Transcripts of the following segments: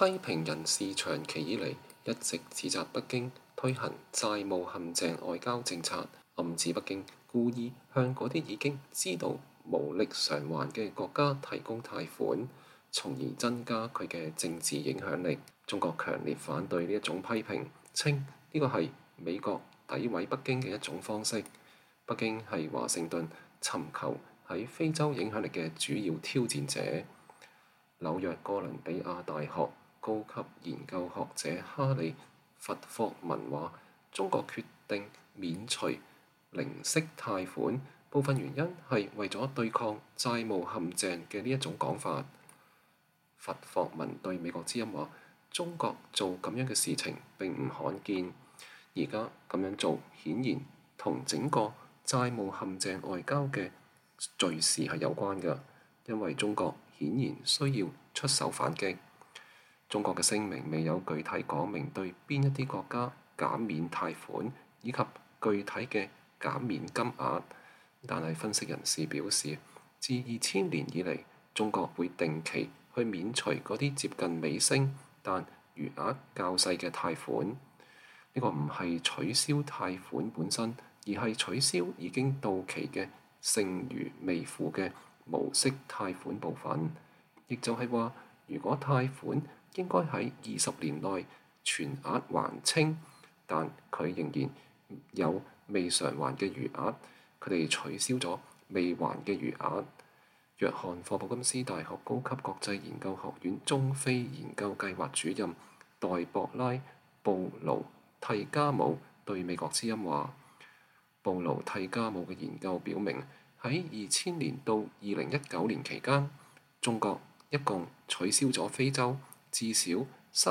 評人士長期以嚟一直指責北京推行債務陷阱外交政策，暗指北京故意向嗰啲已經知道無力償還嘅國家提供貸款，從而增加佢嘅政治影響力。中國強烈反對呢一種批評，稱呢個係美國詆毀北京嘅一種方式。北京係華盛頓尋求喺非洲影響力嘅主要挑戰者。紐約哥倫比亞大學高級研究學者哈里·弗霍文話：中國決定免除零息貸款，部分原因係為咗對抗債務陷阱嘅呢一種講法。弗霍文對美國之音話：中國做咁樣嘅事情並唔罕見，而家咁樣做顯然同整個債務陷阱外交嘅敘事係有關嘅，因為中國顯然需要出手反擊。中國嘅聲明未有具體講明對邊一啲國家減免貸款，以及具體嘅減免金額，但係分析人士表示，自2000年以嚟，中國會定期去免除嗰啲接近尾聲但餘額較細嘅貸款。呢個唔係取消貸款本身，而係取消已經到期嘅剩餘未付嘅無息貸款部分。亦就係話，如果貸款應該喺20年內全額還清，但佢仍然有未償還嘅餘額，佢哋取消咗未還嘅餘額。約翰霍普金斯大學高級國際研究學院中非研究計劃主任黛博拉·布勞蒂加姆對美國之音話：布勞蒂加姆嘅研究表明，喺2000年到2019年期間，中國一共取消咗非洲至少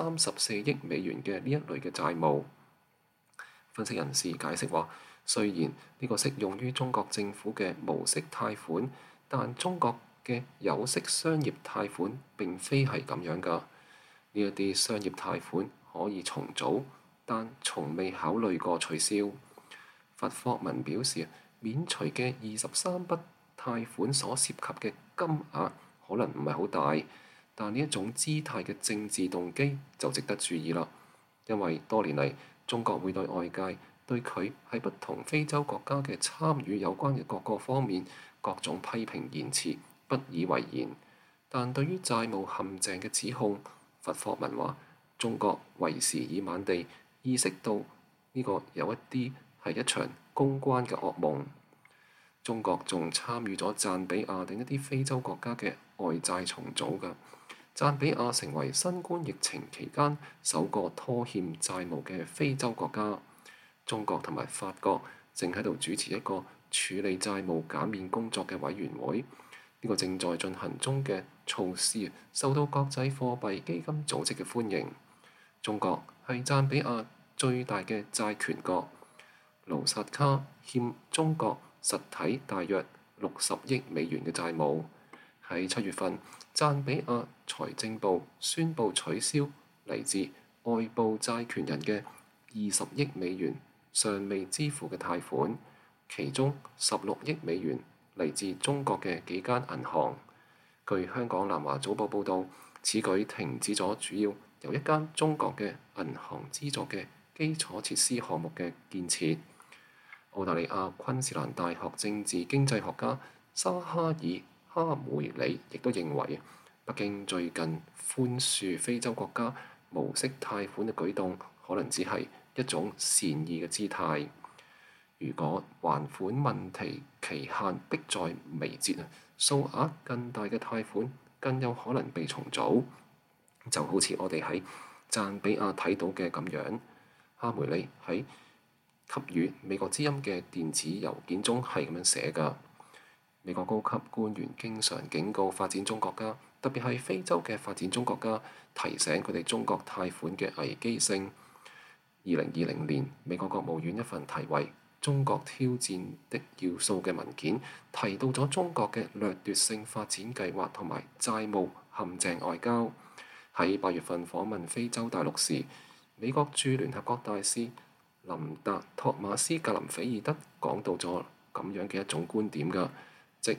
34億美元嘅呢一類嘅債務。分析人士解釋話，雖然呢個適用於中國政府嘅無息貸款，但中國嘅有息商業貸款並非係咁樣㗎。呢一啲商業貸款可以重組，但從未考慮過取消。弗霍文表示，免除嘅23筆貸款所涉及嘅金額可能唔係好大，但呢一種姿態嘅政治動機就值得注意啦。因為多年嚟，中國會對外界對佢喺不同非洲國家嘅參與有關嘅各個方面各種批評言辭不以為然，但對於債務陷阱嘅指控，弗霍文話：中國為時已晚地意識到呢個有一啲係一場公關嘅噩夢。中國仲參與咗贊比亞等一啲非洲國家嘅外債重組㗎。贊比亞成為新冠疫情期間首個拖欠債務嘅非洲國家。中國同埋法國正喺度主持一個處理債務減免工作嘅委員會。呢個正在進行中嘅措施受到國際貨幣基金組織嘅歡迎。中國係贊比亞最大嘅債權國。盧薩卡欠中國實體大約60億美元嘅債務。喺7月份，贊比亞財政部宣布取消嚟自外部債權人嘅20億美元尚未支付嘅貸款，其中16億美元嚟自中國嘅幾間銀行。據香港南華早報報導，此舉停止咗主要由一間中國嘅銀行資助嘅基礎設施項目嘅建設。澳大利亞昆士蘭大學政治經濟學家沙哈爾·哈梅里亦都認為，北京最近寬恕非洲國家無息貸款嘅舉動，可能只係一種善意嘅姿態。如果還款問題期限迫在眉睫，數額更大嘅貸款更有可能被重組，就好似我哋喺贊比亞睇到嘅咁樣。哈梅里喺給予美國之音嘅電子郵件中係咁樣寫㗎。美國高級官員經常警告發展中國家，特別係非洲嘅發展中國家，提醒佢哋中國貸款嘅危機性。2020年，美國國務院一份題為《中國挑戰的要素》嘅文件提到咗中國嘅掠奪性發展計劃同埋債務陷阱外交。喺8月份訪問非洲大陸時，美國駐聯合國大使林達·托馬斯·格林菲爾德講到咗咁樣嘅一種觀點㗎，即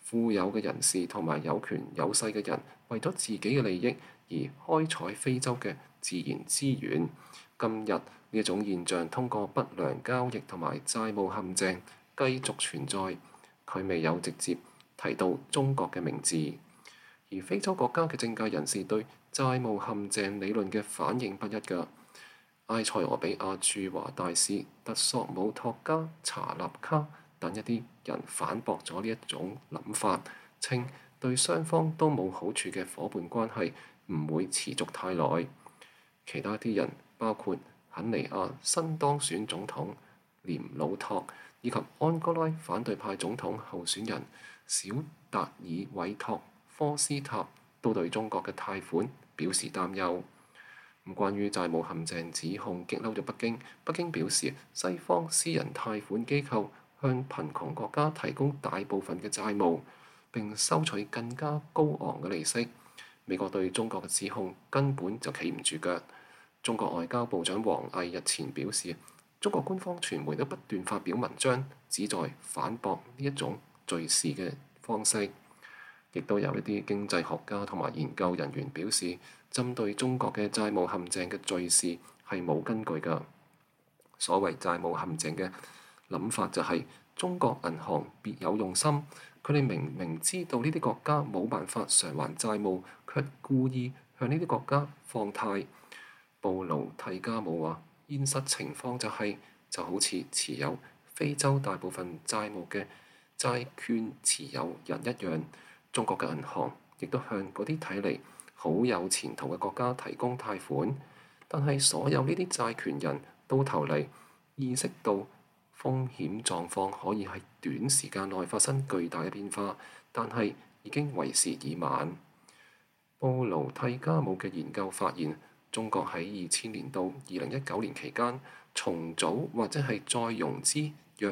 富有嘅人士同埋有權有勢嘅人為咗自己嘅利益而開採非洲嘅自然資源。今日呢一種現象通過不良交易同埋債務陷阱繼續存在。佢未有直接提到中國嘅名字，而非洲國家嘅政界人士對債務陷阱理論嘅反應不一㗎。埃塞俄比亞駐華大使特索姆托加查納卡等一啲人反駁咗呢一種諗法，稱對雙方都冇好處嘅伙伴關係唔會持續太耐。其他啲人包括肯尼亞新當選總統廉魯托以及安哥拉反對派總統候選人小達爾韋托科斯塔都對中國嘅貸款表示擔憂。關於債務陷阱指控激嬲咗北京，北京表示西方私人貸款機構向貧窮國家提供大部分嘅債務，並收取更加高昂嘅利息。美國對中國嘅指控根本就企唔住腳。中國外交部長王毅日前表示，中國官方傳媒都不斷發表文章，旨在反駁呢一種敘事嘅方式。亦都有一啲經濟學家同埋研究人員表示，針對中國嘅債務陷阱嘅敘事係冇根據㗎。所謂債務陷阱嘅諗法就係中國銀行別有用心，佢哋明明知道呢啲國家冇辦法償還債務，卻故意向呢啲國家放貸。布魯蒂加姆話：現實情況就好似持有非洲大部分債務嘅債券持有人一樣。中國嘅銀行亦都向嗰啲睇嚟好有前途嘅國家提供貸款，但係所有呢啲債權人到頭嚟意識到風險狀況可以喺短時間內發生巨大嘅變化，但係已經為時已晚。布魯蒂加姆嘅研究發現，中國喺2000年到2019年期間重組或者係再融資約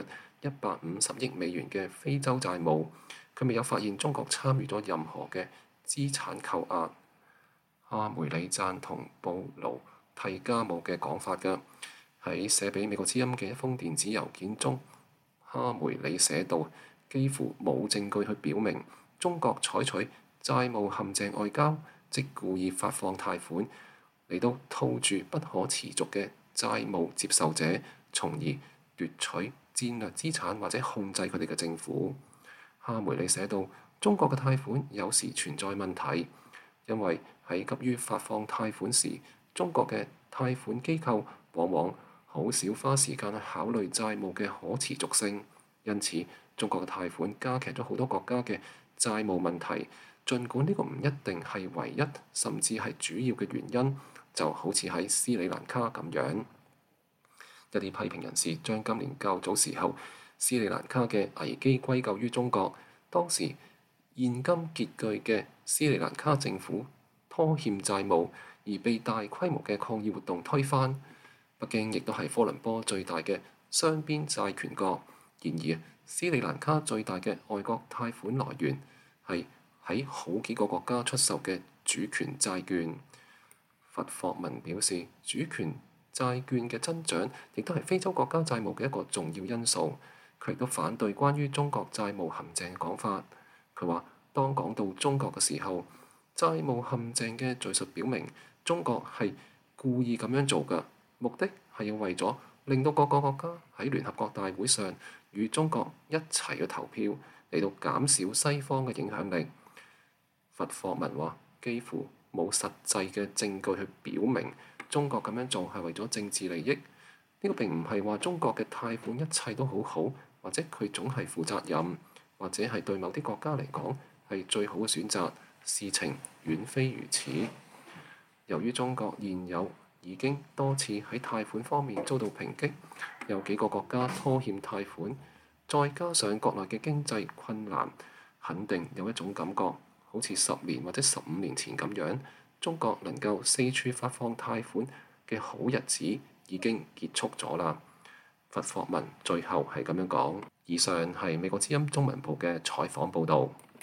150億美元嘅非洲債務。佢未有發現中國參與咗任何嘅資產扣押。哈梅里贊同布魯蒂加姆嘅講法㗎。喺寫俾美國之音嘅一封電子郵件中，哈梅里寫道：幾乎冇證據去表明中國採取債務陷阱外交，即故意發放貸款嚟到套住不可持續嘅債務接受者，從而奪取戰略資產或者控制佢哋嘅政府。哈梅里寫道：中國嘅貸款有時存在問題，因為喺急於發放貸款時，中國嘅貸款機構往往好少花時間去考慮債務嘅可持續性，因此中國嘅貸款加劇咗好多國家嘅債務問題。儘管呢個唔一定係唯一，甚至係主要嘅原因，就好似喺斯里蘭卡咁樣。一啲批評人士將今年較早時候斯里蘭卡嘅危機歸咎於中國，當時現金拮據嘅斯里蘭卡政府拖欠債務，而被大規模嘅抗議活動推翻。北京亦都係科倫坡最大嘅雙邊債權國，然而斯里蘭卡最大嘅外國貸款來源係喺好幾個國家出售嘅主權債券。佛霍文表示，主權債券嘅增長亦都係非洲國家債務嘅一個重要因素。佢亦都反對關於中國債務陷阱嘅講法。佢話：當講到中國嘅時候，債務陷阱嘅敘述表明中國係故意咁樣做嘅，目的係要為咗令到各個國家喺聯合國大會上與中國一齊去投票，嚟到減少西方嘅影響力。佛霍文話：幾乎冇實際嘅證據去表明中國咁樣做係為咗政治利益。呢個並唔係話中國嘅貸款一切都好好，或者佢總係負責任，或者係對某啲國家嚟講係最好嘅選擇。事情遠非如此。由於中國現有已經多次喺貸款方面遭到抨擊，有幾個國家拖欠貸款，再加上國內嘅經濟困難，肯定有一種感覺，好似10年或者15年前咁樣，中國能夠四處發放貸款嘅好日子已經結束咗啦。佛霍文最後係咁樣講。以上係美國之音中文部嘅採訪報導。